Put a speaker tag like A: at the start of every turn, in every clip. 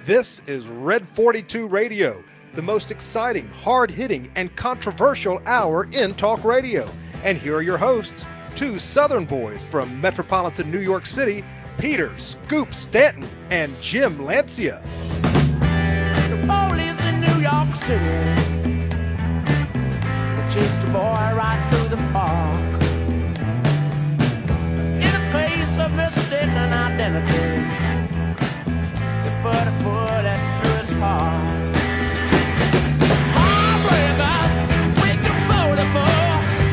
A: This is Red 42 Radio, the most exciting, hard-hitting, and controversial hour in talk radio. And here are your hosts, two Southern boys from metropolitan New York City, Peter Scoop Stanton and Jim Lancia.
B: The police in New York City chased a boy right through the park in a case of mistaken identity. They put a bullet through his heart. Heartbreakers, we can fold it for.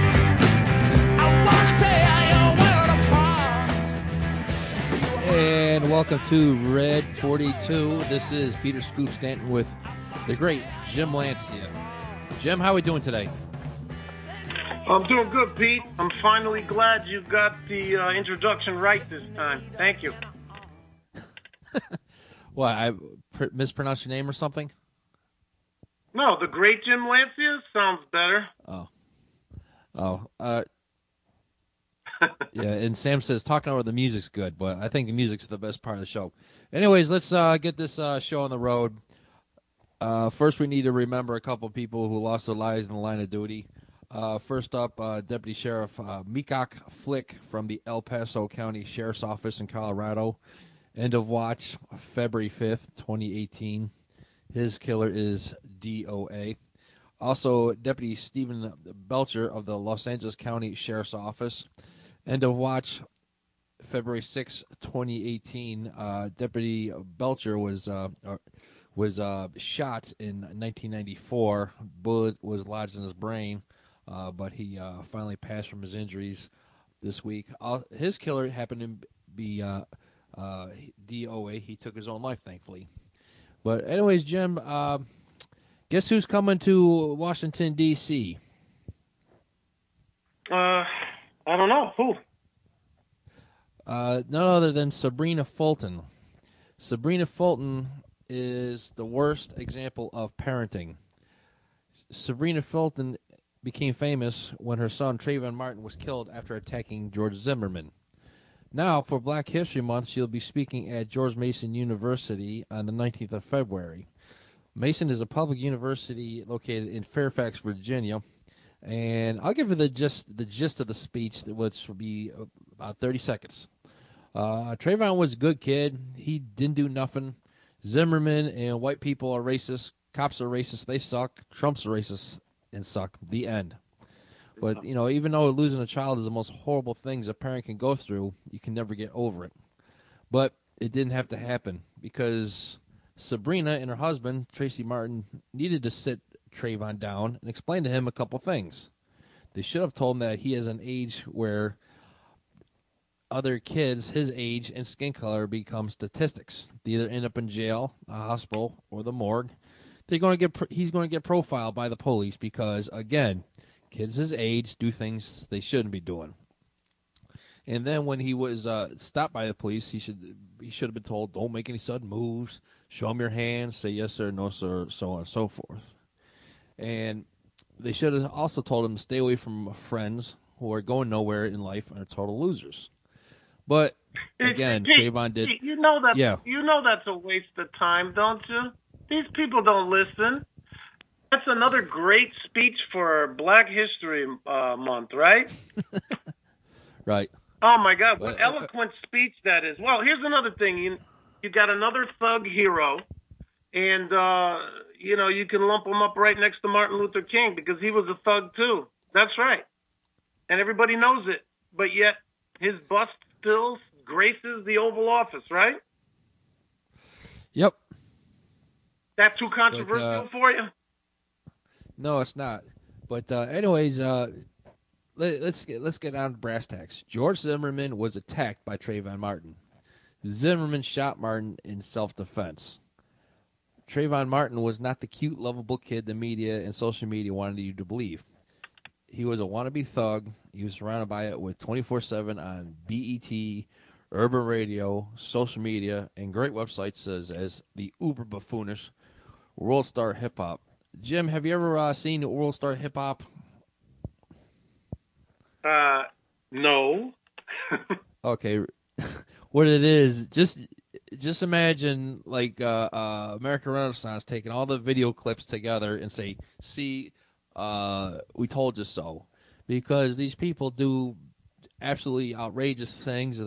B: I want to tear your world apart.
C: And welcome to Red 42. This is Peter Scoop Stanton with the great Jim Lancia. Jim, how are we doing today?
D: I'm doing good, Pete. I'm finally glad you got the introduction right this time. Thank you.
C: What, I mispronounced your name or something?
D: No, the great Jim Lancia sounds better.
C: Yeah, and Sam says talking over the music's good, but I think the music's the best part of the show. Anyways, let's get this show on the road. First, we need to remember a couple of people who lost their lives in the line of duty. First up, Deputy Sheriff Mikok Flick from the El Paso County Sheriff's Office in Colorado. End of watch, February 5th, 2018. His killer is DOA. Also, Deputy Stephen Belcher of the Los Angeles County Sheriff's Office. End of watch, February 6th, 2018. Deputy Belcher was shot in 1994. Bullet was lodged in his brain. But he finally passed from his injuries this week. His killer happened to be DOA. He took his own life, thankfully. But anyways, Jim, guess who's coming to Washington, D.C.?
D: I don't know. Who?
C: None other than Sabrina Fulton. Sabrina Fulton is the worst example of parenting. Sabrina Fulton became famous when her son Trayvon Martin was killed after attacking George Zimmerman. Now, for Black History Month, she'll be speaking at George Mason University on the 19th of February. Mason is a public university located in Fairfax, Virginia, and I'll give you the gist of the speech, which will be about 30 seconds. Trayvon was a good kid. He didn't do nothing. Zimmerman and white people are racist. Cops are racist. They suck. Trump's a racist and suck. The end. But, even though losing a child is the most horrible things a parent can go through, you can never get over it. But it didn't have to happen because Sabrina and her husband, Tracy Martin, needed to sit Trayvon down and explain to him a couple things. They should have told him that he has an age where other kids his age and skin color become statistics. They either end up in jail, a hospital, or the morgue. He's going to get profiled by the police because, again, kids his age do things they shouldn't be doing. And then when he was stopped by the police, he should have been told, don't make any sudden moves, show him your hands, say yes sir, no sir, so on and so forth. And they should have also told him to stay away from friends who are going nowhere in life and are total losers. But again, Trayvon did.
D: You know that's a waste of time, don't you? These people don't listen. That's another great speech for Black History Month, right?
C: Right.
D: Oh, my God. What eloquent speech that is. Well, here's another thing. You got another thug hero, and, you can lump him up right next to Martin Luther King because he was a thug, too. That's right. And everybody knows it. But yet his bust still graces the Oval Office, right?
C: Yep.
D: That too controversial for you?
C: No, it's not. But anyways, let's get on to brass tacks. George Zimmerman was attacked by Trayvon Martin. Zimmerman shot Martin in self-defense. Trayvon Martin was not the cute, lovable kid the media and social media wanted you to believe. He was a wannabe thug. He was surrounded by it with 24/7 on BET, urban radio, social media, and great websites such as the uber buffoonish World Star Hip Hop. Jim, have you ever seen World Star Hip Hop?
D: No.
C: Okay. What it is, just just imagine like American Renaissance taking all the video clips together and say, "See, we told you so," because these people do absolutely outrageous things.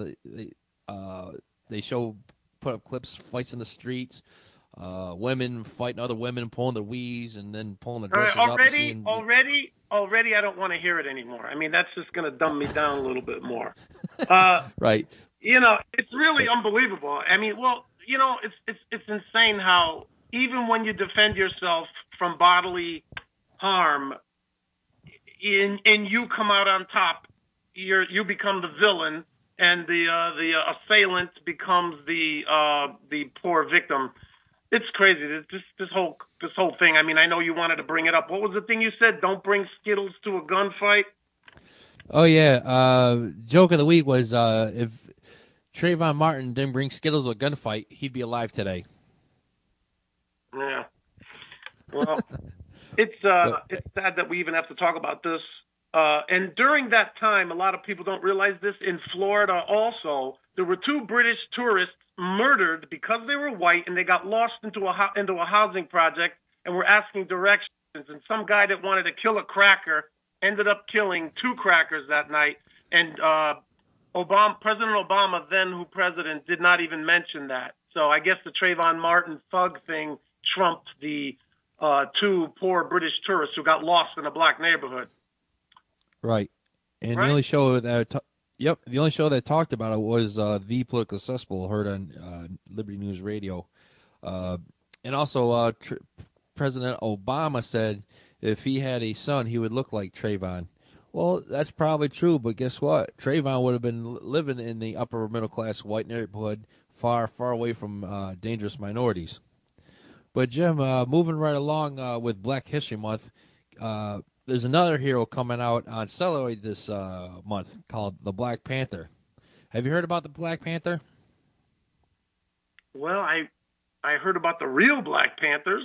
C: They put up clips, fights in the streets, women fighting other women, pulling their weaves, and then pulling their dresses up.
D: Already, I don't want to hear it anymore. I mean, that's just going to dumb me down a little bit more.
C: Right.
D: It's really unbelievable. I mean, it's insane how even when you defend yourself from bodily harm, and you come out on top, you become the villain, and the assailant becomes the poor victim. It's crazy. This whole thing. I mean, I know you wanted to bring it up. What was the thing you said? Don't bring Skittles to a gunfight.
C: Oh yeah. Joke of the week was if Trayvon Martin didn't bring Skittles to a gunfight, he'd be alive today.
D: Yeah. Well, it's sad that we even have to talk about this. And during that time, a lot of people don't realize this. In Florida, also, there were 2 British tourists murdered because they were white, and they got lost into a housing project and were asking directions. And some guy that wanted to kill a cracker ended up killing 2 crackers that night. And President Obama, then who president, did not even mention that. So I guess the Trayvon Martin thug thing trumped the 2 poor British tourists who got lost in a black neighborhood.
C: Right. And
D: right?
C: The only show that talked about it was The Political Cesspool, heard on Liberty News Radio. And also President Obama said if he had a son, he would look like Trayvon. Well, that's probably true, but guess what? Trayvon would have been living in the upper middle class white neighborhood, far, far away from dangerous minorities. But Jim, moving right along with Black History Month, there's another hero coming out on Celluloid this month called the Black Panther. Have you heard about the Black Panther?
D: Well, I heard about the real Black Panthers.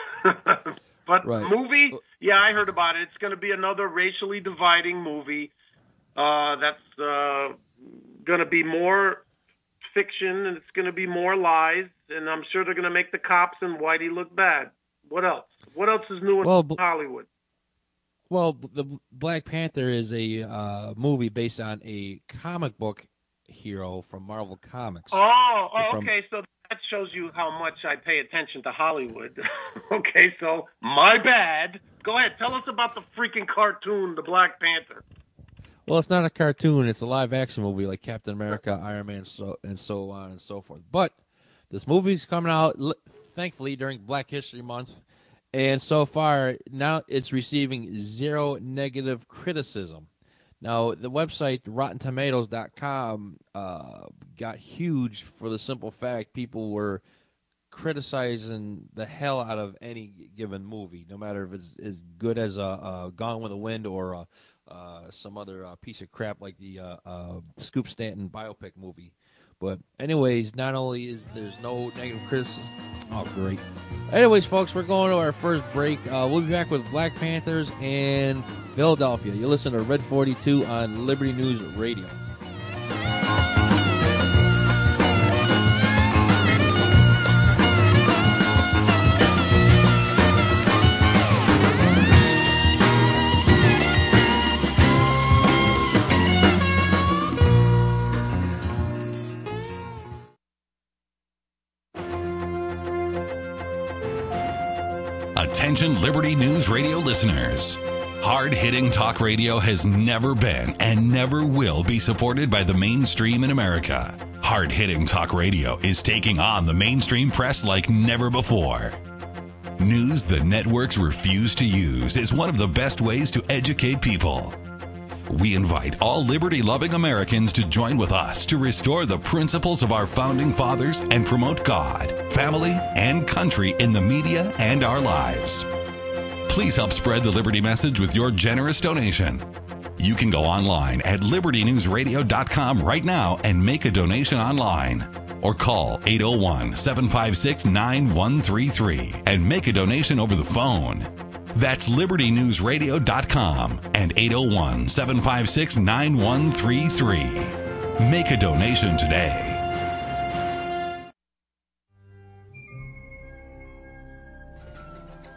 D: But
C: right.
D: Movie, yeah, I heard about it. It's going to be another racially dividing movie. That's going to be more fiction, and it's going to be more lies, and I'm sure they're going to make the cops and Whitey look bad. What else? What else is new in Hollywood?
C: Well, the Black Panther is a movie based on a comic book hero from Marvel Comics.
D: Okay, so that shows you how much I pay attention to Hollywood. Okay, so my bad. Go ahead, tell us about the freaking cartoon, the Black Panther.
C: Well, it's not a cartoon; it's a live-action movie like Captain America, Iron Man, and so on and so forth. But this movie's coming out, thankfully, during Black History Month. And so far, now it's receiving 0 negative criticism. Now, the website RottenTomatoes.com got huge for the simple fact people were criticizing the hell out of any given movie, no matter if it's as good as Gone with the Wind or some other piece of crap like the Scoop Stanton biopic movie. But anyways, not only is there's no negative criticism. Oh, great. Anyways, folks, we're going to our first break. We'll be back with Black Panthers and Philadelphia. You listen to Red 42 on Liberty News Radio.
E: Attention Liberty News Radio listeners. Hard-hitting talk radio has never been and never will be supported by the mainstream in America. Hard-hitting talk radio is taking on the mainstream press like never before. News the networks refuse to use is one of the best ways to educate people. We invite all liberty-loving Americans to join with us to restore the principles of our founding fathers and promote God, family, and country in the media and our lives. Please help spread the Liberty message with your generous donation. You can go online at libertynewsradio.com right now and make a donation online. Or call 801-756-9133 and make a donation over the phone. That's libertynewsradio.com and 801-756-9133. Make a donation today.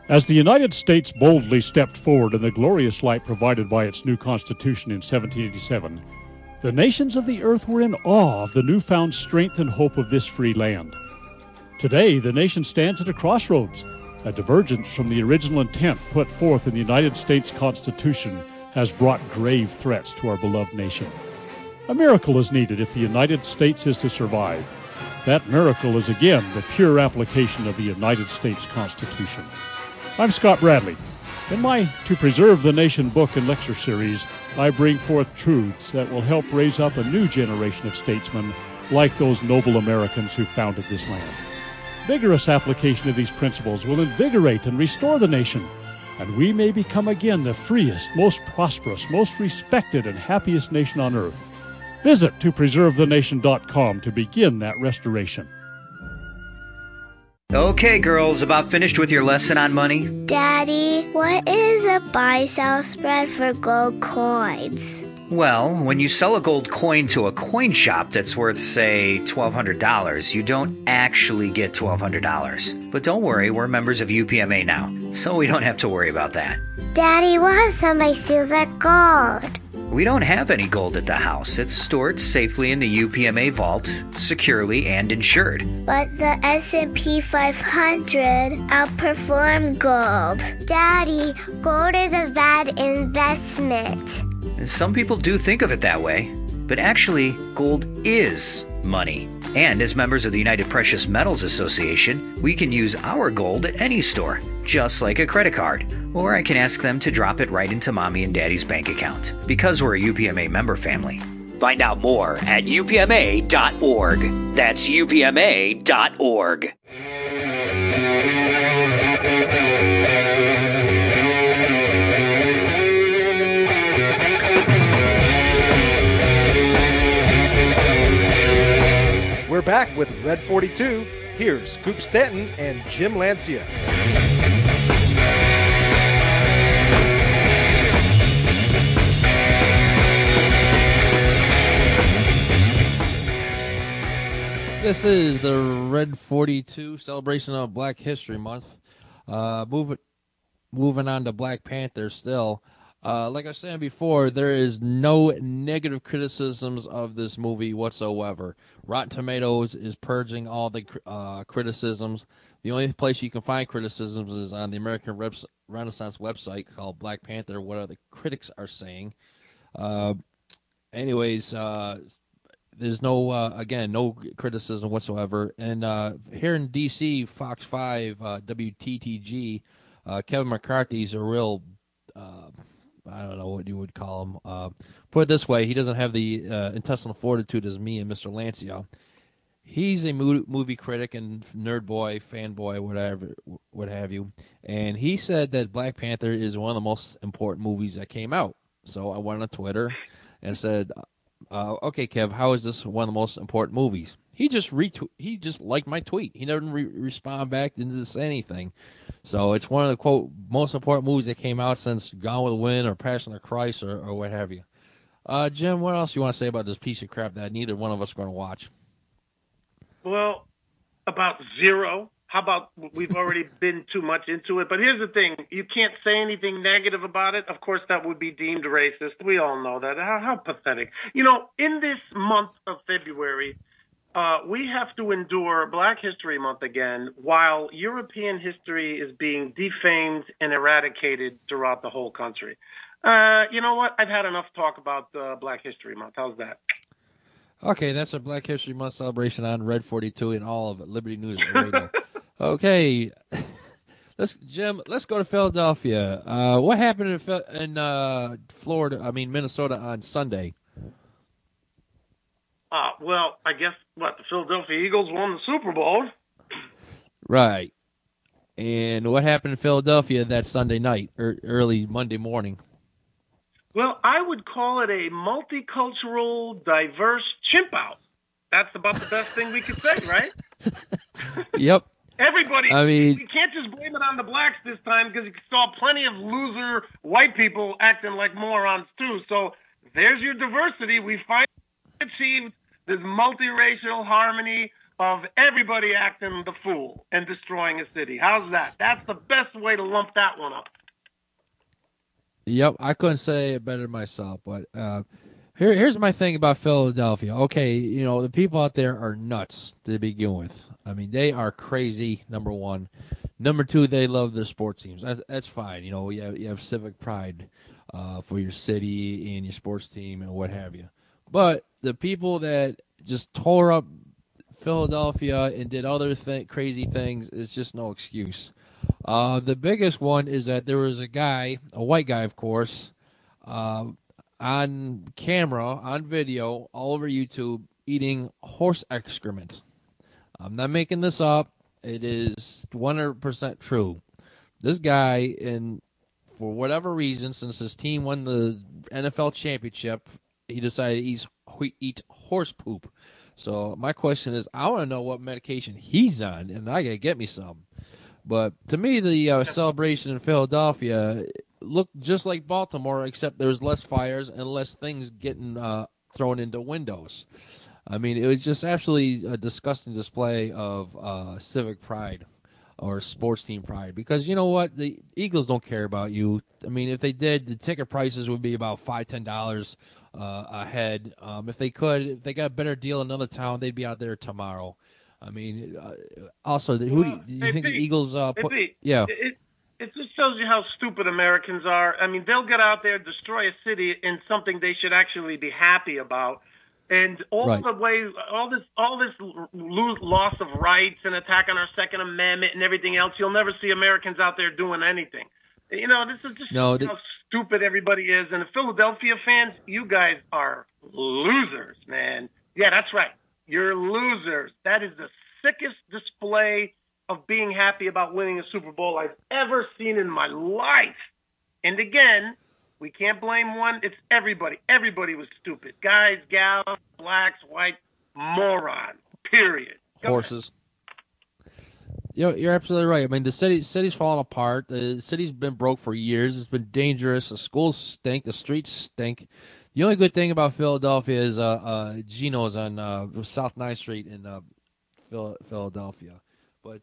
F: As the United States boldly stepped forward in the glorious light provided by its new Constitution in 1787, the nations of the earth were in awe of the newfound strength and hope of this free land. Today, the nation stands at a crossroads. A divergence from the original intent put forth in the United States Constitution has brought grave threats to our beloved nation. A miracle is needed if the United States is to survive. That miracle is again the pure application of the United States Constitution. I'm Scott Bradley. In my To Preserve the Nation book and lecture series, I bring forth truths that will help raise up a new generation of statesmen like those noble Americans who founded this land. Vigorous application of these principles will invigorate and restore the nation, and we may become again the freest, most prosperous, most respected, and happiest nation on earth. Visit topreservethenation.com to begin that restoration.
G: Okay, girls, about finished with your lesson on money?
H: Daddy, what is a buy-sell spread for gold coins?
G: Well, when you sell a gold coin to a coin shop that's worth, say, $1,200, you don't actually get $1,200. But don't worry, we're members of UPMA now, so we don't have to worry about that.
H: Daddy, what if somebody steals our gold?
G: We don't have any gold at the house. It's stored safely in the UPMA vault, securely and insured.
H: But the S&P 500 outperformed gold. Daddy, gold is a bad investment.
G: Some people do think of it that way, but actually, gold is money. And as members of the United Precious Metals Association, we can use our gold at any store, just like a credit card. Or I can ask them to drop it right into Mommy and Daddy's bank account, because we're a UPMA member family.
I: Find out more at upma.org. That's upma.org.
A: We're back with Red 42. Here's Scoop Stanton and Jim Lancia.
C: This is the Red 42 celebration of Black History Month. Moving on to Black Panther still. Like I was saying before, there is no negative criticisms of this movie whatsoever. Rotten Tomatoes is purging all the criticisms. The only place you can find criticisms is on the American Renaissance website called Black Panther, what other critics are saying. Anyways, there's no criticism whatsoever. And here in D.C., Fox 5, WTTG, Kevin McCarthy's a real... I don't know what you would call him. Put it this way, he doesn't have the intestinal fortitude as me and Mr. Lancia. He's a movie critic and nerd boy, fanboy, whatever, what have you. And he said that Black Panther is one of the most important movies that came out. So I went on Twitter and said, okay, Kev, how is this one of the most important movies? He just liked my tweet. He never respond back, didn't say anything. So it's one of the, quote, most important movies that came out since Gone with the Wind or Passion of Christ or what have you. Jim, what else do you want to say about this piece of crap that neither one of us are going to watch?
D: Well, about zero. How about we've already been too much into it? But here's the thing. You can't say anything negative about it. Of course, that would be deemed racist. We all know that. How pathetic. You know, in this month of February, we have to endure Black History Month again while European history is being defamed and eradicated throughout the whole country. You know what? I've had enough talk about Black History Month. How's that?
C: Okay, that's our Black History Month celebration on Red 42 and all of it, Liberty News Radio. Okay, let's go to Philadelphia. What happened in Minnesota on Sunday?
D: Well, I guess, the Philadelphia Eagles won the Super Bowl.
C: Right. And what happened in Philadelphia that Sunday night, or early Monday morning?
D: Well, I would call it a multicultural, diverse chimp out. That's about the best thing we could say, right?
C: Yep.
D: Everybody, we can't just blame it on the blacks this time because you saw plenty of loser white people acting like morons too. So there's your diversity. We finally achieved this multiracial harmony of everybody acting the fool and destroying a city. How's that? That's the best way to lump that one up.
C: Yep, I couldn't say it better myself. But here's my thing about Philadelphia. Okay, the people out there are nuts to begin with. I mean, they are crazy, number one. Number two, they love their sports teams. That's fine. You have civic pride for your city and your sports team and what have you. But the people that just tore up Philadelphia and did other crazy things, it's just no excuse. The biggest one is that there was a guy, a white guy, of course, on camera, on video, all over YouTube, eating horse excrement. I'm not making this up. It is 100% true. This guy, for whatever reason, since his team won the NFL championship, he decided to eat horse poop. So my question is, I want to know what medication he's on, and I got to get me some. But to me, the celebration in Philadelphia looked just like Baltimore, except there was less fires and less things getting thrown into windows. I mean, it was just absolutely a disgusting display of civic pride or sports team pride. Because you know what? The Eagles don't care about you. I mean, if they did, the ticket prices would be about $5, $10 a head. If they got a better deal in another town, they'd be out there tomorrow. I mean, also, who do you think the Eagles put? Yeah.
D: It just shows you how stupid Americans are. I mean, they'll get out there, destroy a city in something they should actually be happy about. And the ways, all this loss of rights and attack on our Second Amendment and everything else, you'll never see Americans out there doing anything. This is just how stupid everybody is. And the Philadelphia fans, you guys are losers, man. Yeah, that's right. You're losers. That is the sickest display of being happy about winning a Super Bowl I've ever seen in my life. And again, we can't blame one. It's everybody. Everybody was stupid. Guys, gals, blacks, whites, morons, period.
C: Horses. You're absolutely right. I mean, the city's falling apart. The city's been broke for years. It's been dangerous. The schools stink. The streets stink. The only good thing about Philadelphia is Geno's on South 9th Street in Philadelphia. But,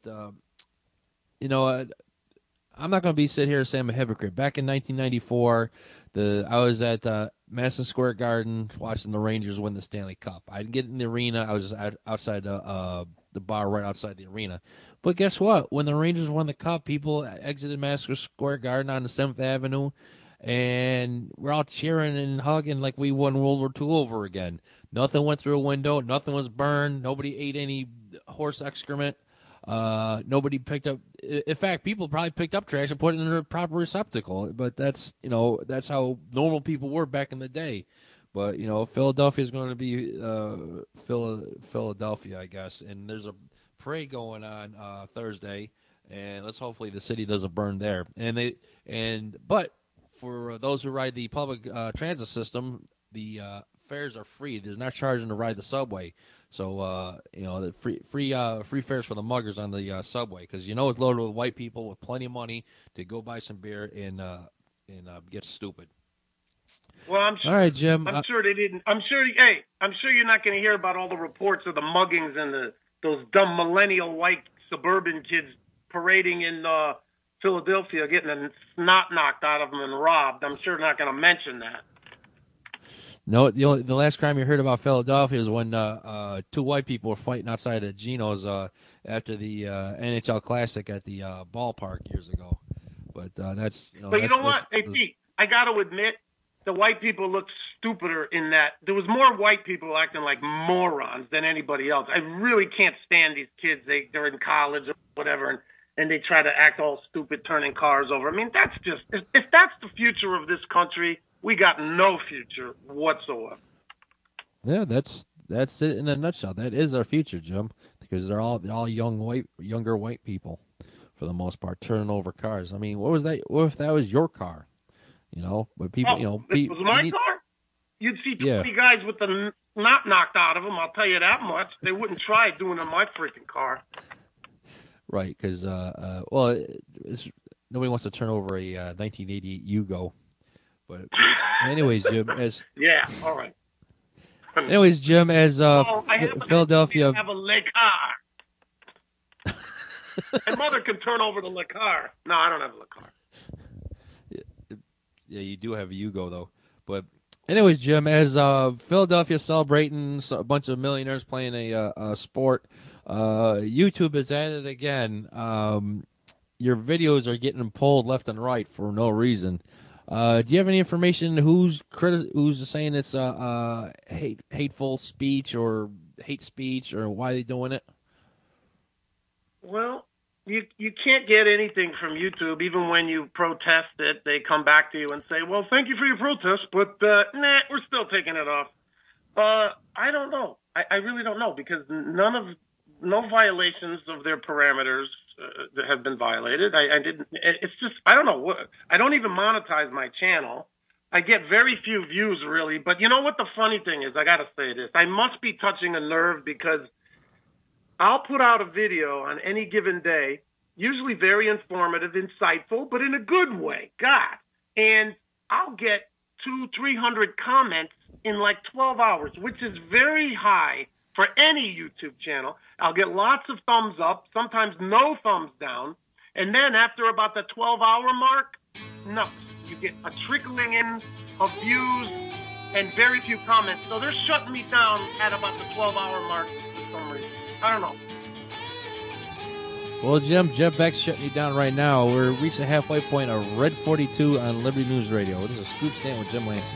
C: I'm not going to sit here and say I'm a hypocrite. Back in 1994, I was at Madison Square Garden watching the Rangers win the Stanley Cup. I didn't get in the arena. I was just outside the bar right outside the arena. But guess what? When the Rangers won the Cup, people exited Madison Square Garden on the 7th Avenue, and we're all cheering and hugging like we won World War II over again. Nothing went through a window. Nothing was burned. Nobody ate any horse excrement. Nobody picked up. In fact, people probably picked up trash and put it in a proper receptacle. But that's how normal people were back in the day. But Philadelphia is going to be Philadelphia, I guess. And there's a parade going on Thursday, and let's hopefully the city doesn't burn there. But for those who ride the public transit system, the fares are free. They're not charging to ride the subway. So, the free fares for the muggers on the subway, because it's loaded with white people with plenty of money to go buy some beer and get stupid.
D: Well, I'm sure.
C: All right, Jim.
D: I'm sure they didn't. I'm sure you're not going to hear about all the reports of the muggings and those dumb millennial white suburban kids parading in Philadelphia, getting the snot knocked out of them and robbed. I'm sure not going to mention that.
C: No, the last crime you heard about Philadelphia is when two white people were fighting outside of Geno's after the NHL Classic at the ballpark years ago. But that's
D: But you know what? Hey, Pete, I got to admit, the white people looked stupider in that there was more white people acting like morons than anybody else. I really can't stand these kids. They're in college or whatever, and they try to act all stupid, turning cars over. I mean, that's just if that's the future of this country, we got no future whatsoever.
C: Yeah, that's it in a nutshell. That is our future, Jim, because they're all younger white people, for the most part, turning over cars. I mean, what if that was your car? But people,
D: it was my car. You'd see 20 guys with the knot knocked out of them. I'll tell you that much. They wouldn't try doing it in my freaking car.
C: Right, because nobody wants to turn over a 1988 Yugo. But anyways, Jim,
D: yeah, all right.
C: Anyways, Jim, as Philadelphia...
D: I have a Le Car. My mother can turn over the Le Car. No, I don't have a Le Car.
C: Yeah, you do have a Yugo, though. But anyways, Jim, as Philadelphia celebrating a bunch of millionaires playing a sport, YouTube is at it again. Your videos are getting pulled left and right for no reason. Do you have any information who's saying it's hateful speech or hate speech, or why they're doing it?
D: Well, you can't get anything from YouTube. Even when you protest it, they come back to you and say, well, thank you for your protest, but we're still taking it off. I don't know. I really don't know, because no violations of their parameters have been violated. It's just, I don't know. I don't even monetize my channel. I get very few views, really. But you know what the funny thing is? I got to say this. I must be touching a nerve, because I'll put out a video on any given day, usually very informative, insightful, but in a good way. God. And I'll get 200-300 comments in like 12 hours, which is very high for any YouTube channel. I'll get lots of thumbs up, sometimes no thumbs down. And then after about the 12-hour mark, no. You get a trickling in of views and very few comments. So they're shutting me down at about the 12-hour mark for some reason. I don't know.
C: Well, Jim, Jeff Beck's shutting you down right now. We're reaching the halfway point of Red 42 on Liberty News Radio. This is a Scoop Stand with Jim Lansing.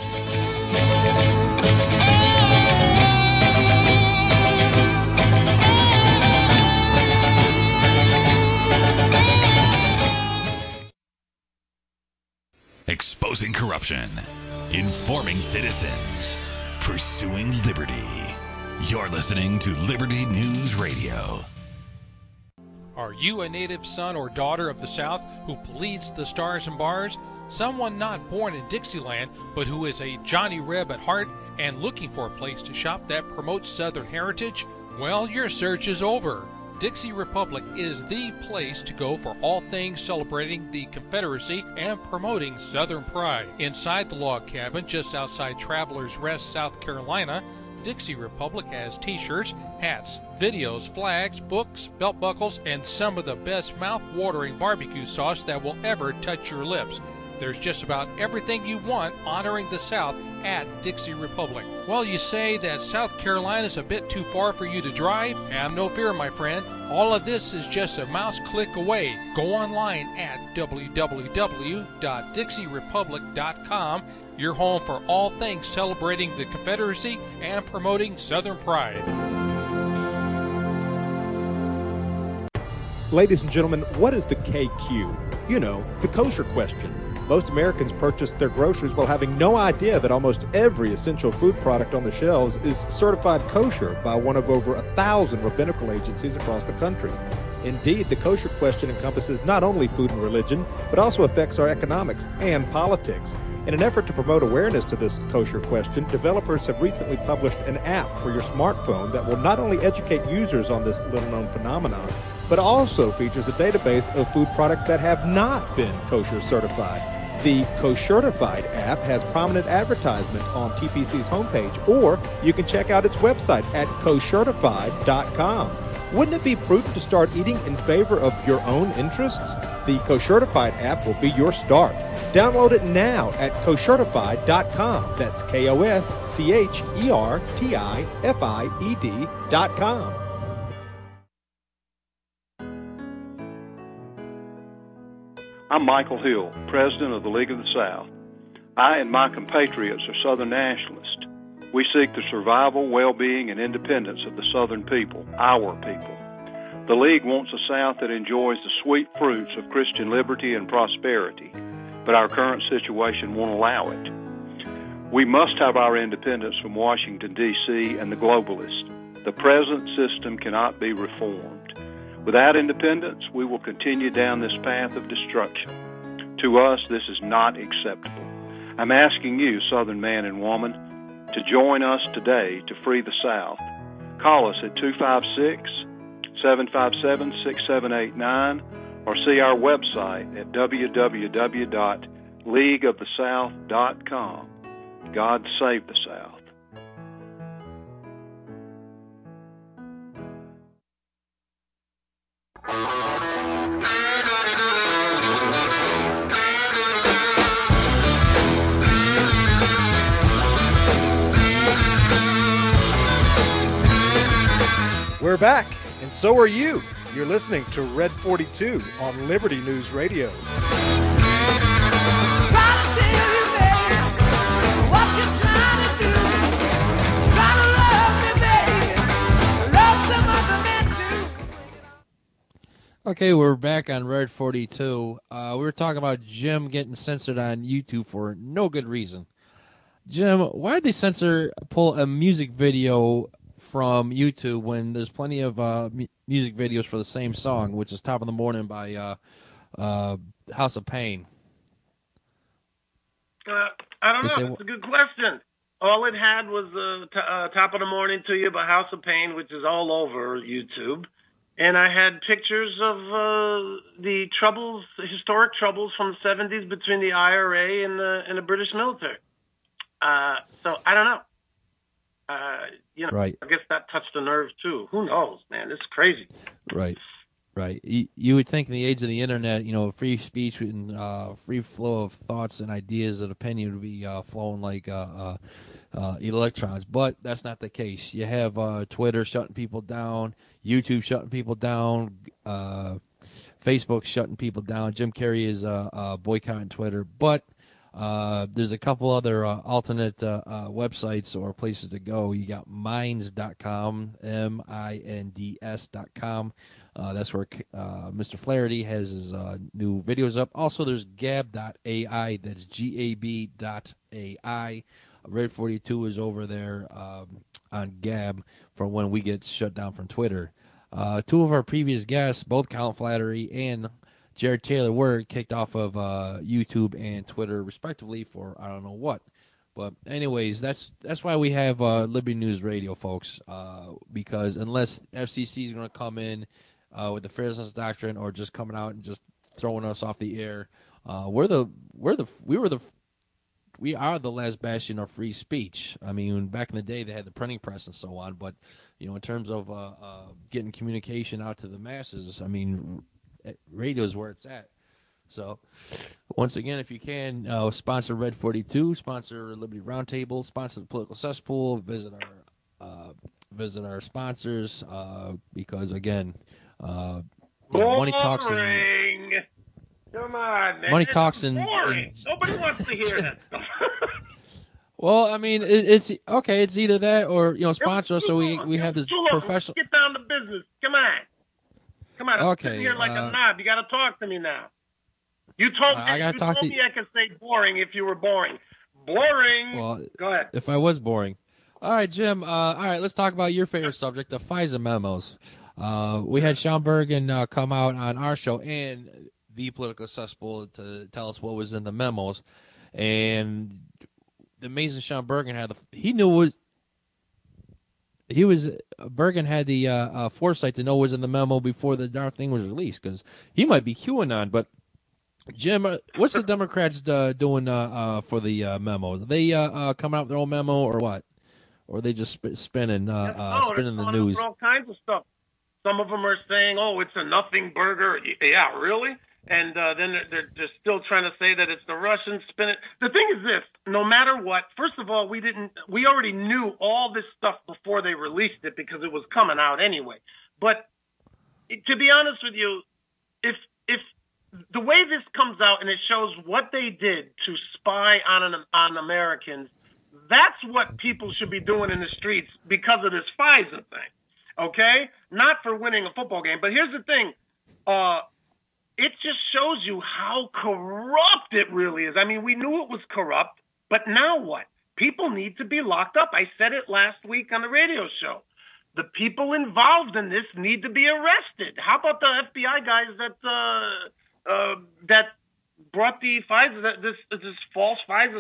E: Exposing corruption, informing citizens, pursuing liberty. You're listening to Liberty News Radio.
J: Are you a native son or daughter of the South who bleeds the stars and bars? Someone not born in Dixieland, but who is a Johnny Reb at heart and looking for a place to shop that promotes Southern heritage? Well, your search is over. Dixie Republic is the place to go for all things celebrating the Confederacy and promoting Southern pride. Inside the log cabin just outside Travelers Rest, South Carolina, Dixie Republic has t-shirts, hats, videos, flags, books, belt buckles, and some of the best mouth-watering barbecue sauce that will ever touch your lips. There's just about everything you want honoring the South at Dixie Republic. Well, you say that South Carolina's a bit too far for you to drive? Have no fear, my friend. All of this is just a mouse click away. Go online at www.dixierepublic.com, your home for all things celebrating the Confederacy and promoting Southern pride.
A: Ladies and gentlemen, what is the KQ? You know, the kosher question. Most Americans purchase their groceries while having no idea that almost every essential food product on the shelves is certified kosher by one of over 1,000 rabbinical agencies across the country. Indeed, the kosher question encompasses not only food and religion, but also affects our economics and politics. In an effort to promote awareness to this kosher question, developers have recently published an app for your smartphone that will not only educate users on this little-known phenomenon, but also features a database of food products that have not been kosher certified. The Koshertified app has prominent advertisement on TPC's homepage, or you can check out its website at koshertified.com. Wouldn't it be prudent to start eating in favor of your own interests? The Koshertified app will be your start. Download it now at koshertified.com. That's KOSCHERTIFIED.com.
K: I'm Michael Hill, President of the League of the South. I and my compatriots are Southern nationalists. We seek the survival, well-being, and independence of the Southern people, our people. The League wants a South that enjoys the sweet fruits of Christian liberty and prosperity, but our current situation won't allow it. We must have our independence from Washington, D.C. and the globalists. The present system cannot be reformed. Without independence, we will continue down this path of destruction. To us, this is not acceptable. I'm asking you, Southern man and woman, to join us today to free the South. Call us at 256-757-6789 or see our website at www.leagueofthesouth.com. God save the South.
A: We're back, and so are you. You're listening to Red 42 on Liberty News Radio.
C: Okay, we're back on Red 42. We were talking about Jim getting censored on YouTube for no good reason. Jim, why did they pull a music video from YouTube when there's plenty of music videos for the same song, which is Top of the Morning by House of Pain?
D: I don't know. It's a good question. All it had was Top of the Morning to You by House of Pain, which is all over YouTube. And I had pictures of the historic troubles from the 70s between the IRA and the British military. So I don't know.
C: Right.
D: I guess that touched a nerve too. Who knows, man? It's crazy.
C: Right. You would think in the age of the internet, free speech and free flow of thoughts and ideas and opinion would be flowing like electrons, but that's not the case. You have Twitter shutting people down, YouTube shutting people down, Facebook shutting people down. Jim Carrey is boycotting Twitter, but there's a couple other alternate websites or places to go. You got Minds.com, MINDS.com. That's where Mr. Flaherty has his new videos up. Also, there's Gab.ai. That's GAB.ai. Red 42 is over there on Gab for when we get shut down from Twitter. Two of our previous guests, both Colin Flattery and Jared Taylor, were kicked off of YouTube and Twitter, respectively, for I don't know what. But anyways, that's why we have Liberty News Radio, folks, because unless FCC is going to come in with the Fairness Doctrine or just coming out and just throwing us off the air, we are the last bastion of free speech. I mean, back in the day, they had the printing press and so on. But, in terms of getting communication out to the masses, I mean, radio is where it's at. So, once again, if you can, sponsor Red 42, sponsor Liberty Roundtable, sponsor the Political Cesspool, visit our sponsors, because, again, money talks.
D: Come on, man.
C: Money talks and
D: nobody wants to hear that stuff.
C: Well, I mean, it's okay. It's either that or sponsor us so we have this professional.
D: Get down to business. Come on. I'm
C: okay,
D: sitting here like a knob. You got to talk to me now. You told me I could say boring if you were boring. Boring.
C: Well,
D: go ahead.
C: If I was boring. All right, Jim. All right, let's talk about your favorite subject, the FISA memos. We had Sean Bergen come out on our show and the Political Cesspool to tell us what was in the memos, and the amazing Sean Bergen had Bergen had the foresight to know what was in the memo before the darn thing was released, because he might be QAnon. But Jim, what's the Democrats doing for the memos? Are they coming out with their own memo or what? Or are they just spinning the news?
D: All kinds of stuff. Some of them are saying, "Oh, it's a nothing burger." Yeah, really? And then they're still trying to say that it's the Russians spinning. The thing is this: no matter what, first of all, we already knew all this stuff before they released it because it was coming out anyway. But to be honest with you, if the way this comes out and it shows what they did to spy on Americans, that's what people should be doing in the streets because of this FISA thing. Okay? Not for winning a football game. But here's the thing. It just shows you how corrupt it really is. I mean, we knew it was corrupt, but now what? People need to be locked up. I said it last week on the radio show. The people involved in this need to be arrested. How about the FBI guys that brought the FISA, this false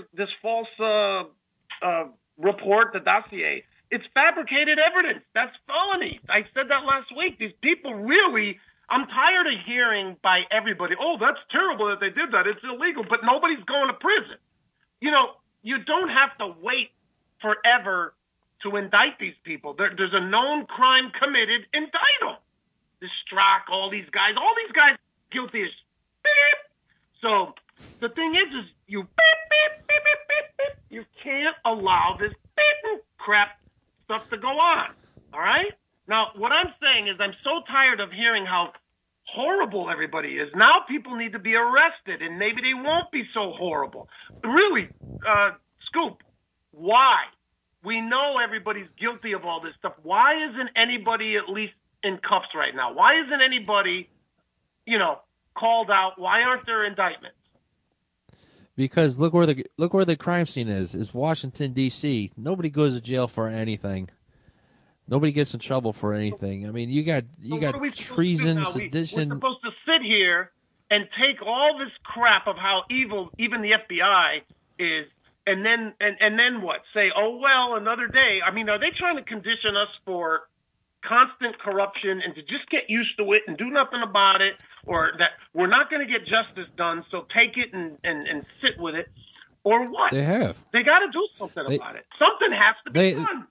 D: report, the dossier? It's fabricated evidence. That's felony. I said that last week. These people really, I'm tired of hearing by everybody, "Oh, that's terrible that they did that. It's illegal," but nobody's going to prison. You don't have to wait forever to indict these people. There's a known crime committed, indict them. The Strzok, all these guys guilty as beep. So the thing is you beep, beep, beep, beep, beep, beep. You can't allow this beep crap stuff to go on. All right? Now, what I'm saying is I'm so tired of hearing how horrible everybody is. Now people need to be arrested, and maybe they won't be so horrible. Really, Scoop, why? We know everybody's guilty of all this stuff. Why isn't anybody at least in cuffs right now? Why isn't anybody, called out? Why aren't there indictments?
C: Because look where the crime scene is. It's Washington, D.C. Nobody goes to jail for anything. Nobody gets in trouble for anything. I mean, you got treason, sedition.
D: We're supposed to sit here and take all this crap of how evil even the FBI is, and then what? Say, oh well, another day. I mean, are they trying to condition us for constant corruption and to just get used to it and do nothing about it, or that we're not going to get justice done, so take it and sit with it, or what?
C: They have.
D: They got to do something about it. Something has to be done.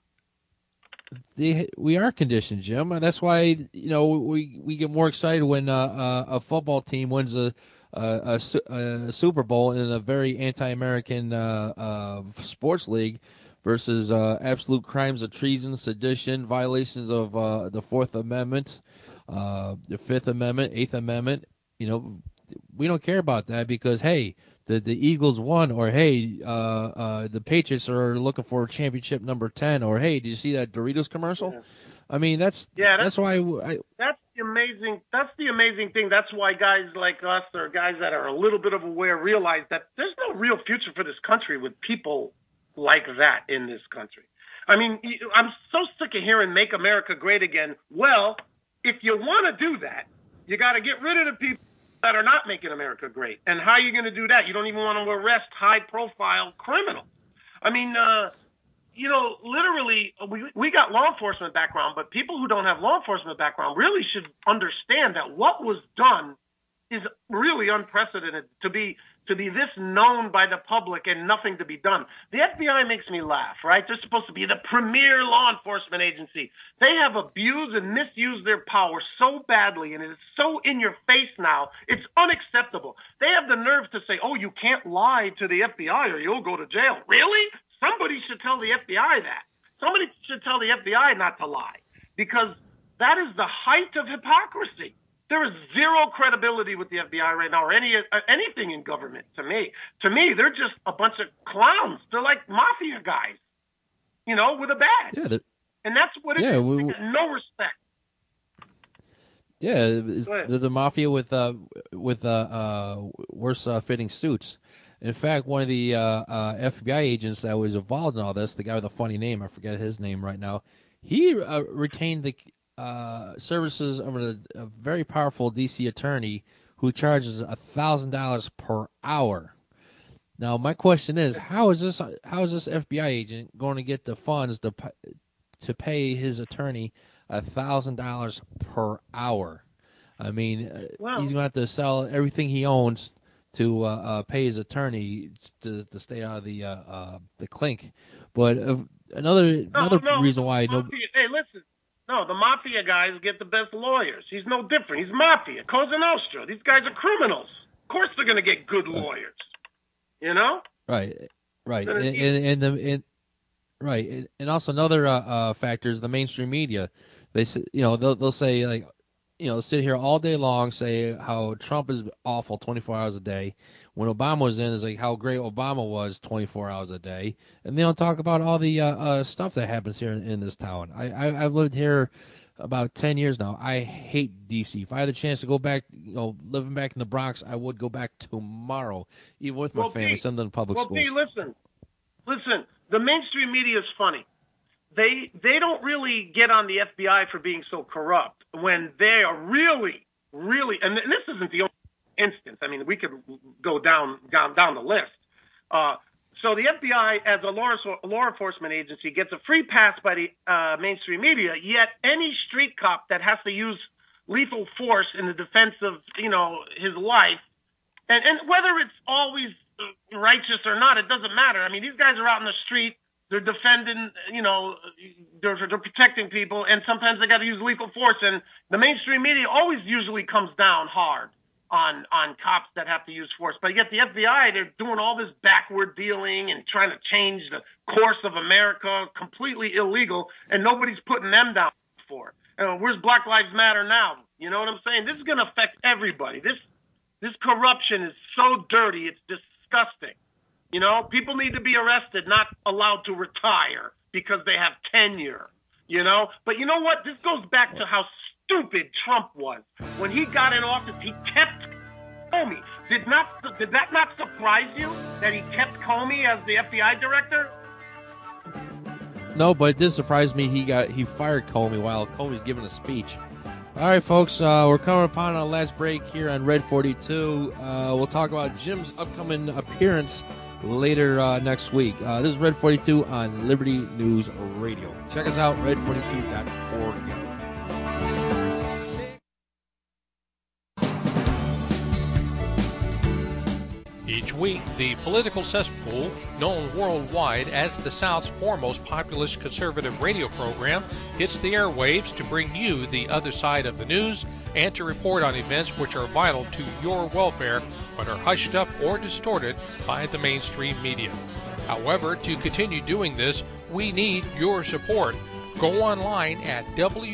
C: We are conditioned, Jim. That's why we get more excited when a football team wins a Super Bowl in a very anti-American sports league versus absolute crimes of treason, sedition, violations of the Fourth Amendment, the Fifth Amendment, Eighth Amendment. We don't care about that because hey, the Eagles won, or hey, the Patriots are looking for championship number 10, or hey, did you see that Doritos commercial? Yeah. I mean, that's why
D: that's the amazing. That's the amazing thing. That's why guys like us, or guys that are a little bit of aware, realize that there's no real future for this country with people like that in this country. I mean, I'm so sick of hearing "Make America Great Again." Well, if you want to do that, you got to get rid of the people that are not making America great. And how are you going to do that? You don't even want to arrest high-profile criminals. I mean, literally, we got law enforcement background, but people who don't have law enforcement background really should understand that what was done is really unprecedented to be this known by the public and nothing to be done. The FBI makes me laugh, right? They're supposed to be the premier law enforcement agency. They have abused and misused their power so badly, and it is so in your face now. It's unacceptable. They have the nerve to say, oh, you can't lie to the FBI or you'll go to jail. Really? Somebody should tell the FBI that. Somebody should tell the FBI not to lie, because that is the height of hypocrisy. There is zero credibility with the FBI right now, or anything in government. To me, they're just a bunch of clowns. They're like mafia guys, with a badge.
C: Yeah,
D: and that's what it is. They got no respect.
C: Yeah, the mafia with worse fitting suits. In fact, one of the FBI agents that was involved in all this, the guy with a funny name, I forget his name right now, he retained the services of a very powerful D.C. attorney who charges $1,000 per hour. Now, my question is, how is this FBI agent going to get the funds to pay his attorney $1,000 per hour? I mean, he's going to have to sell everything he owns to pay his attorney to stay out of the clink. But another reason why
D: hey, listen. No, the mafia guys get the best lawyers. He's no different. He's mafia. Cosa Nostra. These guys are criminals. Of course they're going to get good lawyers.
C: Right. And also another factor is the mainstream media. They they'll say like, sit here all day long, say how Trump is awful 24 hours a day. When Obama was in, it's like how great Obama was 24 hours a day. And they don't talk about all the stuff that happens here in this town. I've lived here about 10 years now. I hate D.C. If I had the chance to go back, living back in the Bronx, I would go back tomorrow, even with my family, send them to public schools.
D: Listen, the mainstream media is funny. They don't really get on the FBI for being so corrupt when they are really, and this isn't the only instance. I mean, we could go down the list. So the FBI, as a law enforcement agency, gets a free pass by the mainstream media, yet any street cop that has to use lethal force in the defense of, his life, and whether it's always righteous or not, it doesn't matter. I mean, these guys are out in the street. They're defending, they're protecting people, and sometimes they got to use lethal force. And the mainstream media always usually comes down hard on cops that have to use force. But yet the FBI, they're doing all this backward dealing and trying to change the course of America, completely illegal, and nobody's putting them down for it. Where's Black Lives Matter now? You know what I'm saying? This is going to affect everybody. This corruption is so dirty, it's disgusting. You know, people need to be arrested, not allowed to retire because they have tenure, you know? But you know what? This goes back to how stupid Trump was. When he got in office, he kept Comey. Did that not surprise you that he kept Comey as the FBI director?
C: No, but it did surprise me he fired Comey while Comey's giving a speech. All right, folks, we're coming upon our last break here on Red 42. We'll talk about Jim's upcoming appearance later next week. This is Red 42 on Liberty News Radio. Check us out, red42.org.
J: Each week, the Political Cesspool, known worldwide as the South's foremost populist conservative radio program, hits the airwaves to bring you the other side of the news and to report on events which are vital to your welfare but are hushed up or distorted by the mainstream media. However, to continue doing this, we need your support. Go online at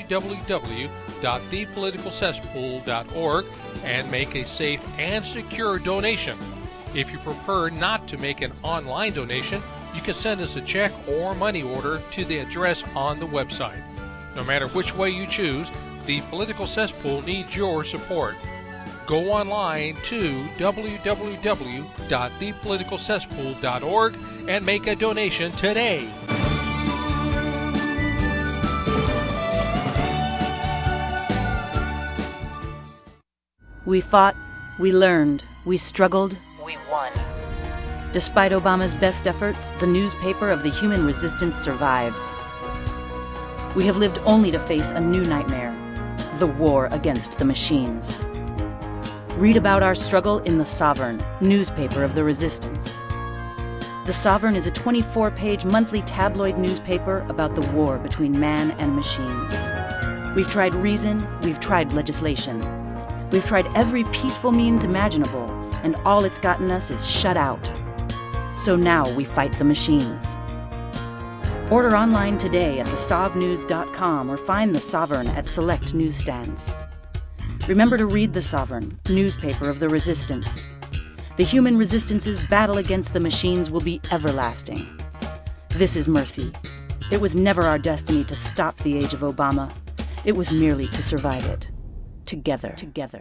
J: www.thepoliticalcesspool.org and make a safe and secure donation. If you prefer not to make an online donation, you can send us a check or money order to the address on the website. No matter which way you choose, the Political Cesspool needs your support. Go online to www.thepoliticalcesspool.org and make a donation today.
L: We fought, we learned, we struggled, we won. Despite Obama's best efforts, the newspaper of the human resistance survives. We have lived only to face a new nightmare, the war against the machines. Read about our struggle in The Sovereign, newspaper of the resistance. The Sovereign is a 24-page monthly tabloid newspaper about the war between man and machines. We've tried reason, we've tried legislation. We've tried every peaceful means imaginable, and all it's gotten us is shut out. So now we fight the machines. Order online today at thesovnews.com or find The Sovereign at select newsstands. Remember to read The Sovereign, newspaper of the resistance. The human resistance's battle against the machines will be everlasting. This is mercy. It was never our destiny to stop the age of Obama. It was merely to survive it. Together.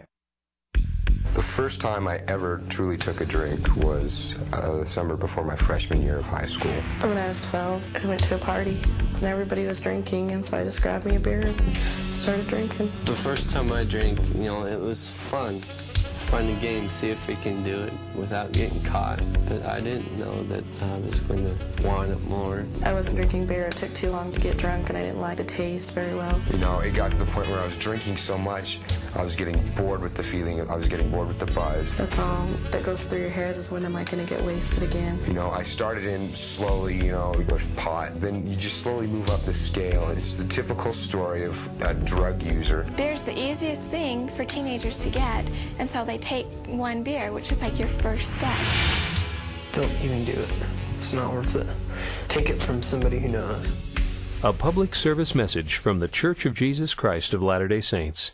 M: The first time I ever truly took a drink was the summer before my freshman year of high school.
N: When I was 12, I went to a party, and everybody was drinking, and so I just grabbed me a beer and started drinking.
O: The first time I drank, it was fun. Fun and game, see if we can do it without getting caught. But I didn't know that I was going to want it more.
N: I wasn't drinking beer. It took too long to get drunk, and I didn't like the taste very well.
M: It got to the point where I was drinking so much, I was getting bored with the feeling. I was getting bored with the buzz.
N: The song that goes through your head is, when am I going to get wasted again?
M: I started in slowly, with pot. Then you just slowly move up the scale. It's the typical story of a drug user.
P: Beer's the easiest thing for teenagers to get, and so they take one beer, which is like your first step.
O: Don't even do it. It's not worth it. Take it from somebody who knows.
Q: A public service message from the Church of Jesus Christ of Latter-day Saints.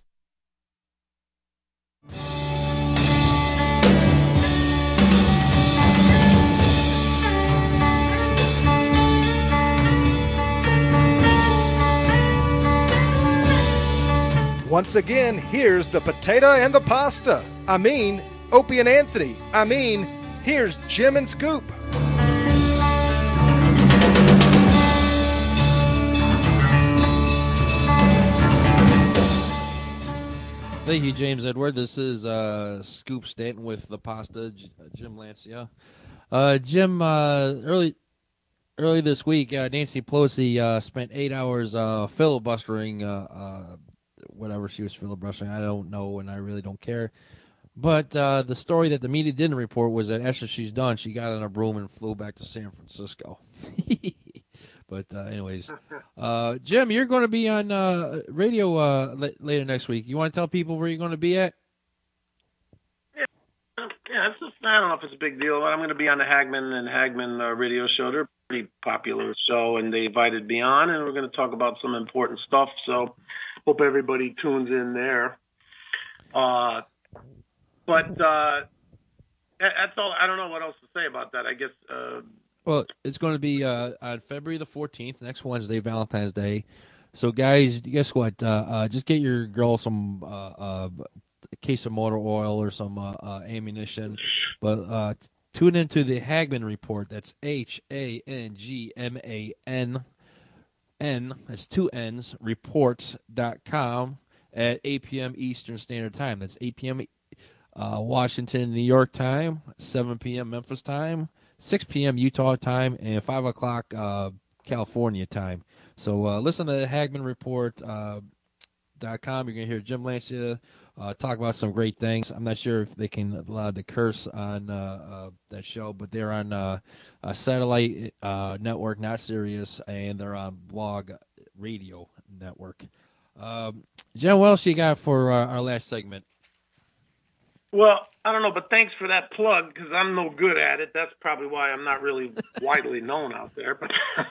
A: Once again, here's the potato and the pasta. Opie and Anthony. Here's Jim and Scoop.
C: Thank you, James Edward. This is Scoop Stanton with the pasta, Jim Lancia. Jim, early this week, Nancy Pelosi spent 8 hours filibustering whatever she was filibustering. I don't know, and I really don't care. But the story that the media didn't report was that after she's done, she got on a broom and flew back to San Francisco. But anyways, Jim, you're going to be on radio later next week. You want to tell people where you're going to be at?
D: Yeah, I don't know if it's a big deal. I'm going to be on the Hagman radio show. They're a pretty popular show, and they invited me on, and we're going to talk about some important stuff. So hope everybody tunes in there. But that's all. I don't know what else to say about that. I guess.
C: Well, it's going to be on February the 14th, next Wednesday, Valentine's Day. So, guys, guess what? Just get your girl some a case of motor oil or some ammunition. But tune into the Hagman Report. That's HANGMANN. That's 2 N's. Reports.com at 8 p.m. Eastern Standard Time. That's 8 p.m. Washington, New York time, 7 p.m. Memphis time, 6 p.m. Utah time, and 5 o'clock California time. So listen to the Hagman Report.com. You're going to hear Jim Lancia talk about some great things. I'm not sure if they can allow to curse on that show, but they're on a satellite network, not Sirius, and they're on Blog Radio Network. Jim, what else you got for our last segment?
D: Well, I don't know, but thanks for that plug because I'm no good at it. That's probably why I'm not really widely known out there. But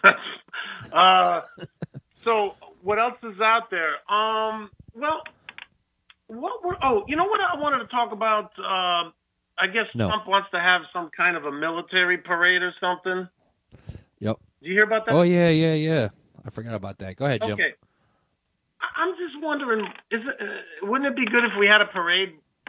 D: so what else is out there? Well, you know what I wanted to talk about? I guess Trump wants to have some kind of a military parade or something.
C: Yep.
D: Did you hear about that?
C: Oh, yeah. I forgot about that. Go ahead, Jim.
D: Okay. I'm just wondering, wouldn't it be good if we had a parade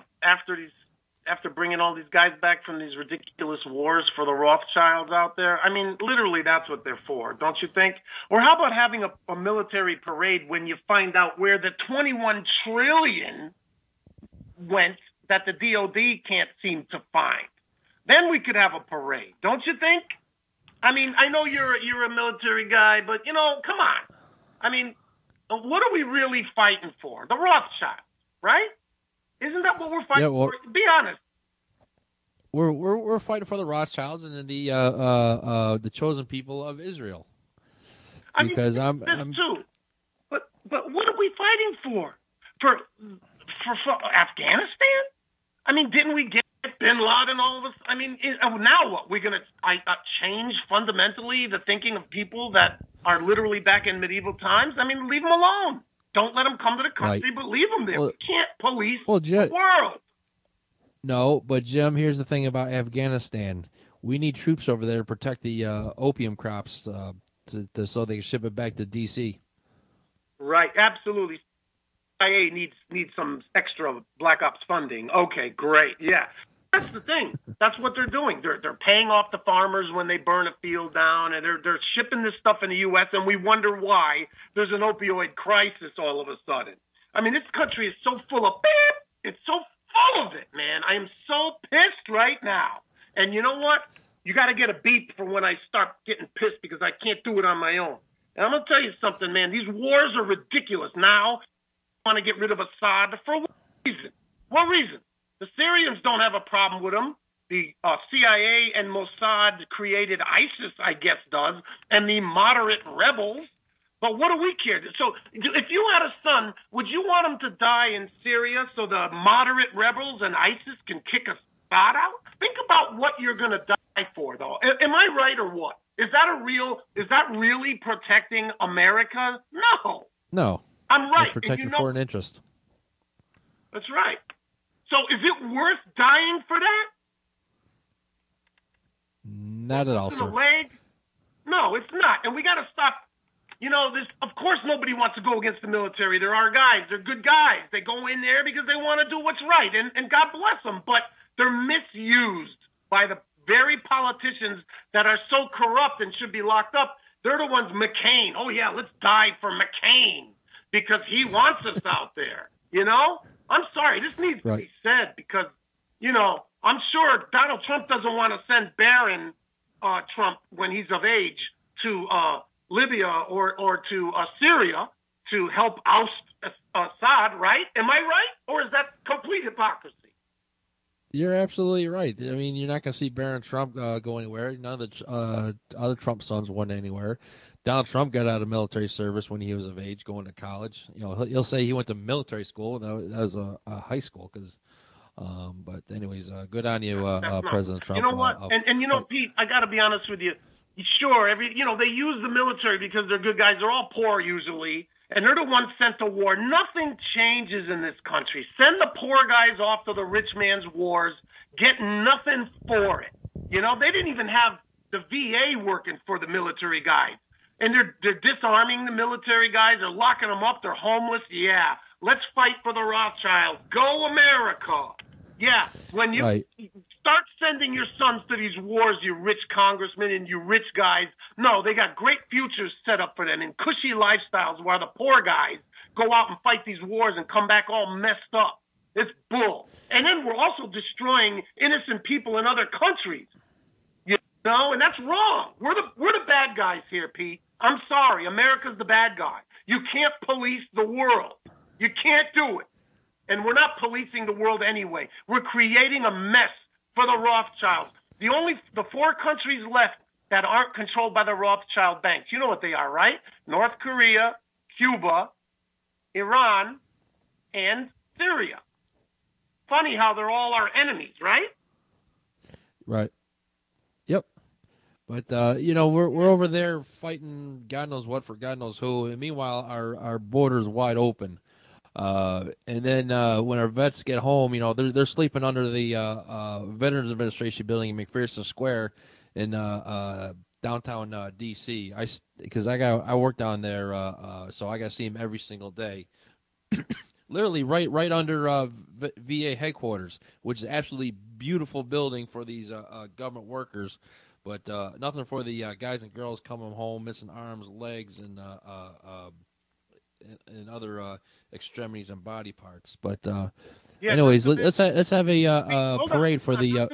D: after bringing all these guys back from these ridiculous wars for the Rothschilds out there? I mean, literally, that's what they're for, don't you think? Or how about having a military parade when you find out where the $21 trillion went that the DOD can't seem to find? Then we could have a parade, don't you think? I mean, I know you're a military guy, but, come on. I mean, what are we really fighting for? The Rothschilds, right? Isn't that what we're fighting for? Be honest.
C: We're fighting for the Rothschilds and the chosen people of Israel. Because I'm
D: too. But what are we fighting for? For Afghanistan? I mean, didn't we get Bin Laden all of us? I mean, now what? We're going to change fundamentally the thinking of people that are literally back in medieval times? I mean, leave them alone. Don't let them come to the country, but leave them there. We can't police the world.
C: No, but Jim, here's the thing about Afghanistan. We need troops over there to protect the opium crops so they can ship it back to D.C.
D: Right, absolutely. CIA needs some extra Black Ops funding. Okay, great. Yeah. That's the thing. That's what they're doing. They're paying off the farmers when they burn a field down, and they're shipping this stuff in the U.S., and we wonder why there's an opioid crisis all of a sudden. I mean, this country is so full of beep. It's so full of it, man. I am so pissed right now. And you know what? You got to get a beep for when I start getting pissed because I can't do it on my own. And I'm going to tell you something, man. These wars are ridiculous. Now, I want to get rid of Assad for what reason? What reason? The Syrians don't have a problem with them. The CIA and Mossad created ISIS, I guess, does, and the moderate rebels. But what do we care? So if you had a son, would you want him to die in Syria so the moderate rebels and ISIS can kick Assad out? Think about what you're going to die for, though. Am I right or what? Is that really protecting America? No.
C: No.
D: I'm right.
C: It's protecting foreign interest.
D: That's right. So is it worth dying for that?
C: Not at all, sir.
D: No, it's not. And we got to stop. Of course nobody wants to go against the military. They're our guys. They're good guys. They go in there because they want to do what's right. And God bless them. But they're misused by the very politicians that are so corrupt and should be locked up. They're the ones, McCain. Oh, yeah, let's die for McCain because he wants us out there. I'm sorry. This needs to be said because, I'm sure Donald Trump doesn't want to send Barron Trump when he's of age to Libya or to Syria to help oust Assad, right? Am I right? Or is that complete hypocrisy?
C: You're absolutely right. I mean, you're not going to see Barron Trump go anywhere. None of the other Trump sons went anywhere. Donald Trump got out of military service when he was of age, going to college. He'll say he went to military school. That was a high school. But anyways, good on you, President Trump.
D: You know what? And Pete, I got to be honest with you. Sure, they use the military because they're good guys. They're all poor usually, and they're the ones sent to war. Nothing changes in this country. Send the poor guys off to the rich man's wars, get nothing for it. They didn't even have the VA working for the military guys. And they're disarming the military guys. They're locking them up. They're homeless. Yeah, let's fight for the Rothschilds. Go America. Yeah, when you start sending your sons to these wars, you rich congressmen and you rich guys, no, they got great futures set up for them in cushy lifestyles while the poor guys go out and fight these wars and come back all messed up. It's bull. And then we're also destroying innocent people in other countries. And that's wrong. We're the bad guys here, Pete. I'm sorry. America's the bad guy. You can't police the world. You can't do it. And we're not policing the world anyway. We're creating a mess for the Rothschilds. The 4 countries left that aren't controlled by the Rothschild banks. You know what they are, right? North Korea, Cuba, Iran, and Syria. Funny how they're all our enemies, right?
C: Right. Yep. But, we're over there fighting God knows what for God knows who. And meanwhile, our border's wide open. And then when our vets get home, they're sleeping under the Veterans Administration building in McPherson Square in downtown D.C. Because I work down there, so I got to see them every single day. Literally right under VA headquarters, which is absolutely beautiful building for these government workers, but nothing for the guys and girls coming home missing arms, legs, and other extremities and body parts. But anyways, let's have a parade for the.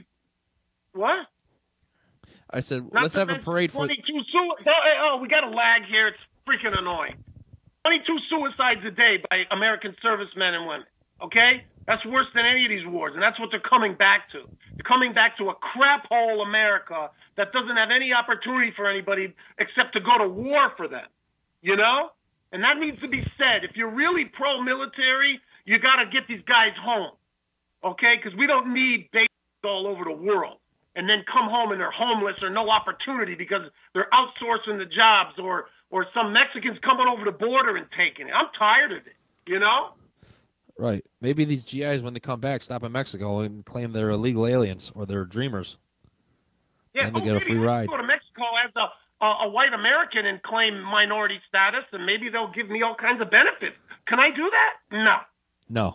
D: What?
C: I said let's have a parade for.
D: 22 we got a lag here. It's freaking annoying. 22 suicides a day by American servicemen and women. Okay, that's worse than any of these wars, and that's what they're coming back to. They're coming back to a crap hole America that doesn't have any opportunity for anybody except to go to war for them. And that needs to be said. If you're really pro-military, you got to get these guys home, okay? Because we don't need babies all over the world and then come home and they're homeless or no opportunity because they're outsourcing the jobs or some Mexicans coming over the border and taking it. I'm tired of it,
C: Right. Maybe these GIs, when they come back, stop in Mexico and claim they're illegal aliens or they're dreamers.
D: Yeah,
C: and they get a free ride.
D: Go to Mexico as a white American and claim minority status, and maybe they'll give me all kinds of benefits. Can I do that? No.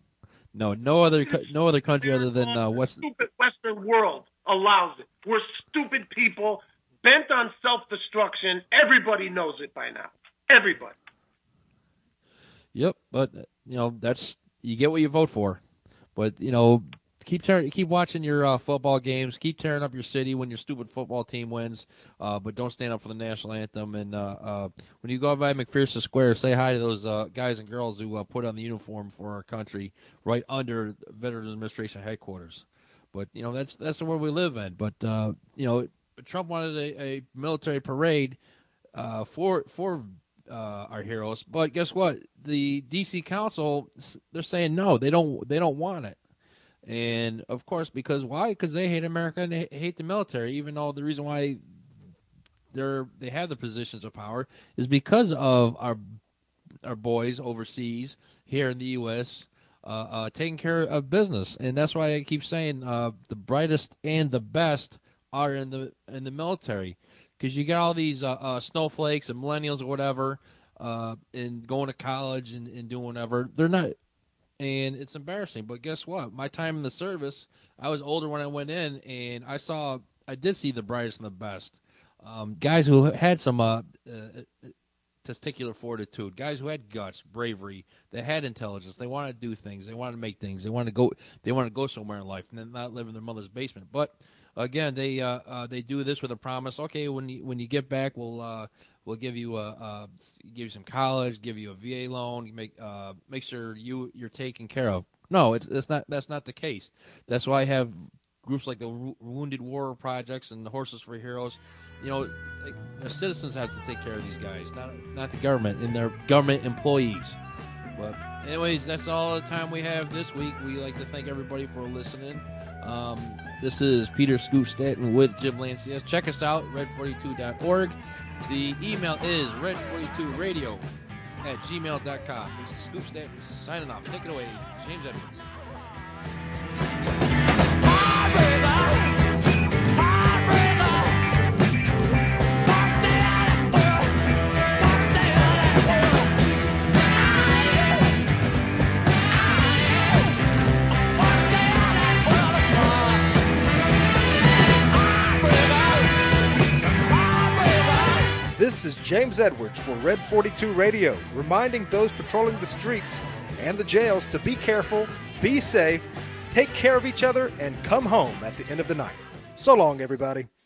C: No other country other than
D: stupid Western world allows it. We're stupid people bent on self-destruction. Everybody knows it by now. Everybody.
C: Yep, but that's you get what you vote for. But keep watching your football games. Keep tearing up your city when your stupid football team wins. But don't stand up for the national anthem. And when you go by McPherson Square, say hi to those guys and girls who put on the uniform for our country right under Veterans Administration headquarters. But that's the world we live in. But Trump wanted a military parade for our heroes. But guess what? The D.C. Council, they're saying no. They don't want it. And, of course, because why? Because they hate America and they hate the military, even though the reason why they have the positions of power is because of our boys overseas here in the U.S. Taking care of business. And that's why I keep saying the brightest and the best are in the military, because you got all these snowflakes and millennials or whatever and going to college and doing whatever. They're not. And it's embarrassing, but guess what? My time in the service, I was older when I went in, and I did see the brightest and the best. Guys who had some testicular fortitude, guys who had guts, bravery, they had intelligence, they wanted to do things, they wanted to make things, they wanted to go somewhere in life and not live in their mother's basement. But again, they do this with a promise. Okay, when you get back, we'll give you some college, give you a VA loan, make sure you're taken care of. No, that's not the case. That's why I have groups like the Wounded Warrior Projects and the Horses for Heroes. The citizens have to take care of these guys, not the government and their government employees. But anyways, that's all the time we have this week. We like to thank everybody for listening. This is Peter Scoop Stanton with Jim Lancias. Check us out, red42.org. The email is red42radio@gmail.com. This is Scoop Stanton signing off. Take it away, James Edwards.
A: This is James Edwards for Red 42 Radio, reminding those patrolling the streets and the jails to be careful, be safe, take care of each other, and come home at the end of the night. So long, everybody.